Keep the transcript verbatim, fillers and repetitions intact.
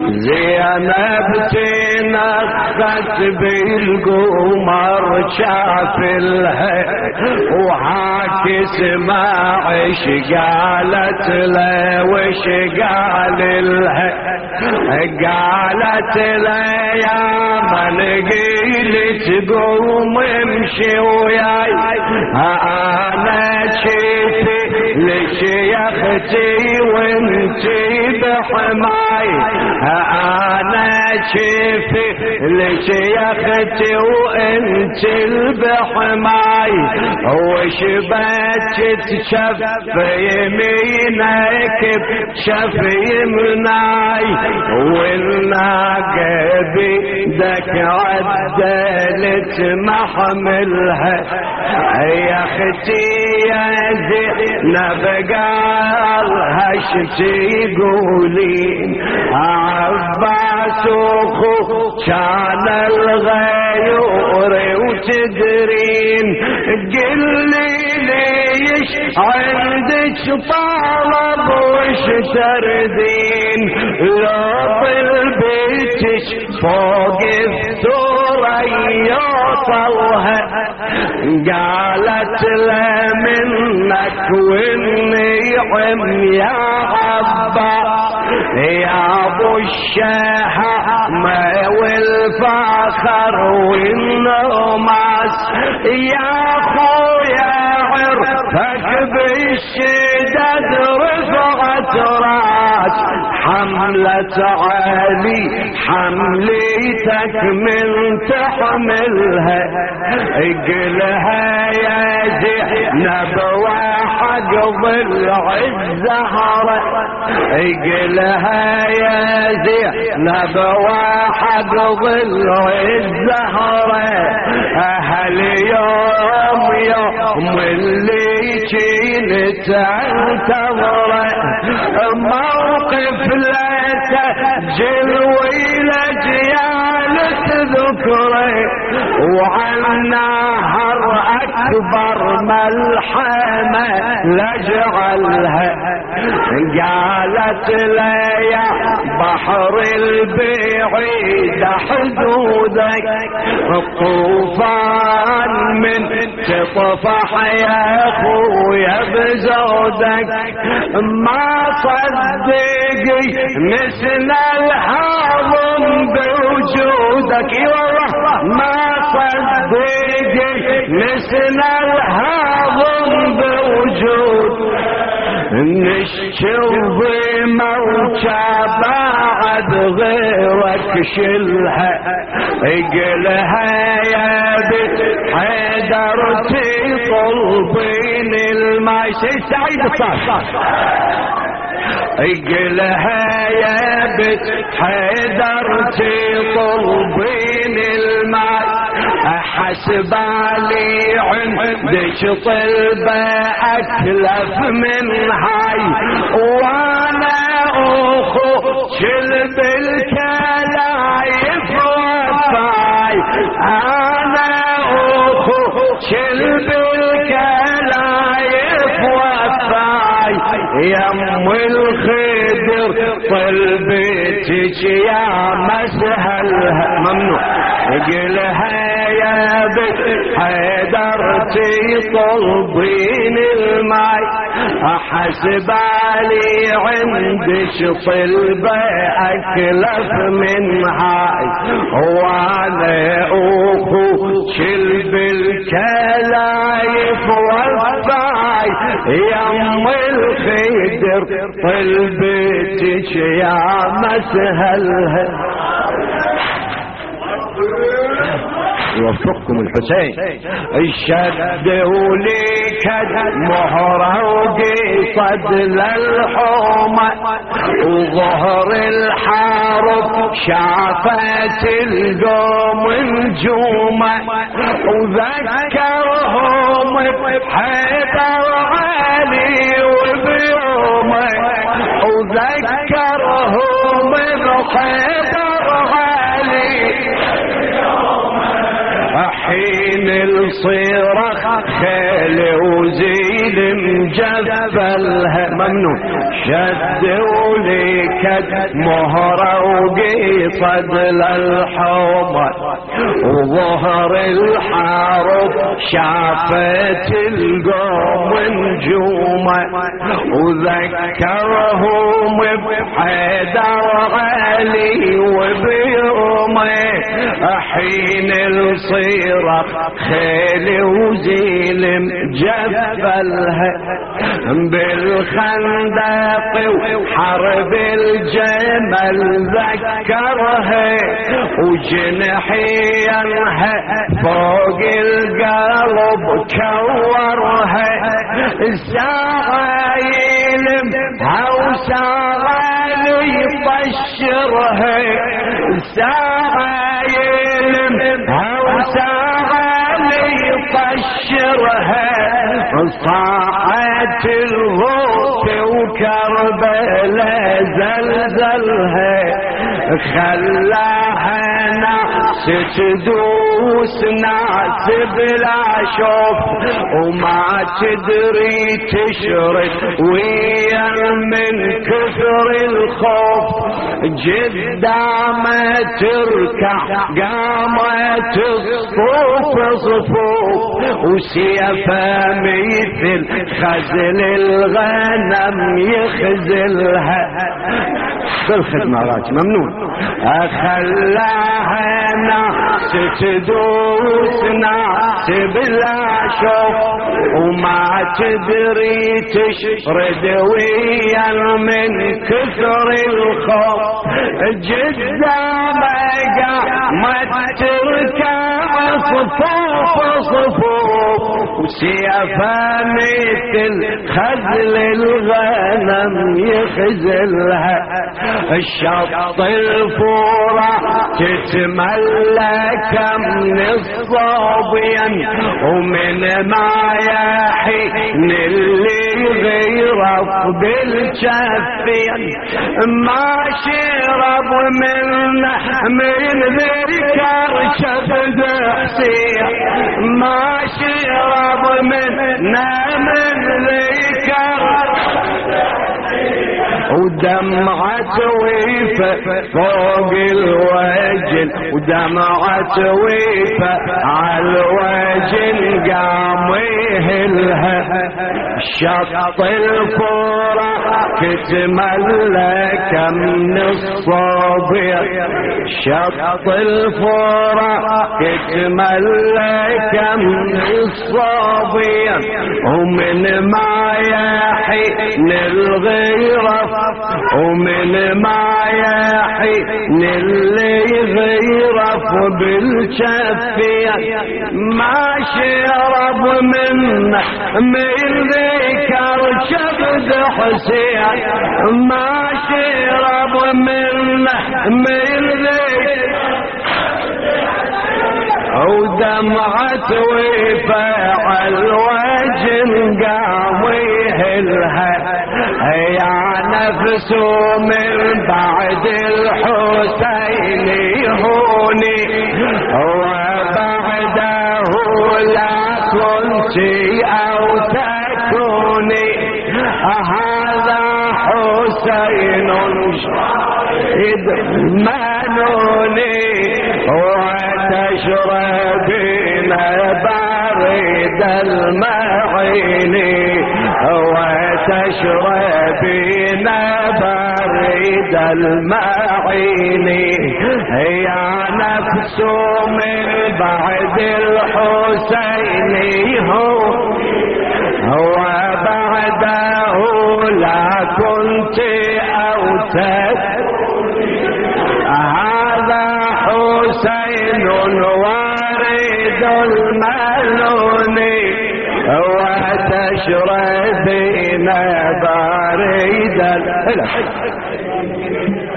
زينب تنخت بالقمر شافلها وعاكس ما عش قالت له وش قال لها قالت له يا من قيلت قوم امشي وياي انا شفي ليش يا اختي وانتي بحماي انا شفي ليش يا اختي وانتي بحماي وش بات تشف يمينك بشف يمناي والناقة بيدك عدلت محملها يا اختي يا زينب قالها شتقولين عباس اخو كان الغيور وتدرين قلي ليش عندك طلب وش تردين لا طلبتش فوق الثريا طلها قالت له منك والنعم يا عبا يا ابو الشهامة والفخر والنماس يا خويا عرفك بالشدد رفعت راس حملة علي حملتك من تحملها اقلها يا زينب وحق ضلع الزهرة اقلها يا زينب وحق ضلع الزهرة اهل يوم يوم اللي كنت انتظره موقف لا تسجل ويلا جيال تذكره وعن نهر اكبر ملحمة لجعلها قالت له يا بحر البعيد حدودك الطوفان من تطفح يا اخويا بزودك ما صدقي مثل الهضم بوجودك اي والله ما صدقي مثل الهضم بوجود نشكي الظلمة وشبعد غيرك شلها اقلها يا بنت حيدر تطلبين الماء سعيد الصاص اقلها يا بنت حيدر تطلبين الماء حسب علي عندك طلبة أكلف من هاي وانا اخو شلب الكلايف وفاي انا اخو شلب الكلايف وفاي يم الخدر طلبتك يا مسهلها ممنوع اقلها يا بنت حيدر تطلبين الماي احسب علي عندك طلبة اكلف من هاي وانا اخو شلب الكلايف وفاي يم الخدر طلبتك يا مسهلها يوفقكم الحسين شدوا لي كد مهرة وقصد للحومة وظهر الحرب شافت القوم الجومة وذكرهم بحيدر علي وبيومه وذكرهم بحيدر علي حين الصيرخ خيل وزيد مجبلها ممنوع شد ولكد مهرة وقصد للحمر وظهر الحرب شافت القوم نجومه وذكرهم بحيدر علي وبيومه حين الصيرخ خيل وزيل جبلها بالخندق وحرب الجمل ذكرها وجنحينها فوق القلب كورها السعايل وساعة يطشرها السعايل وساعة يطشرها صاعت الغوث وكربلاء زلزلها خلاها نعس تدوس نعس بلا شوف وما تدري تشرد ويا من كثر الخوف جدا ما تركع قامت الصفوف صفوف وسيفها مثل خزل الغنم يخزلها بالخدمة راجل ممنون أخلاها نعس تدوس نعس بلا شوف وما تدري تشرد ويا من كثر الخوف جدا ما تركع صفوف صفوف وسيفها مثل خزل الغنم يخزلها الشط الفورة تتملك من الصبيان ومن ما يحين اللي غيرف بالشفيان ما شرب منه من ذكر شفد حسين ما شرب منه من ذكر ودمعة ويفة فوق الوجل ودمعة ويفة على الوجل قام يهلها شط الفورة تتملك من الصبيان شط الفورة تتملك من الصبيان ومن ما يحين الغيرة ومن ما يحين اللي يغيرف بالشفيان ما شرب منه من ذكر شبد حسين ما شرب منه من ذكر ودمعة وفاء الوجه قام يهلها يا نفس من بعد الحسين يهوني وبعده لا كنت أو تكوني هذا حسين شهيد منوني وتشربين بريد المعين وتشربين بريد المعين يا نفس من بعد الحسين هو وبعده لا كنت أو تكوني هذا حسين وارد الملون وتشربين بريد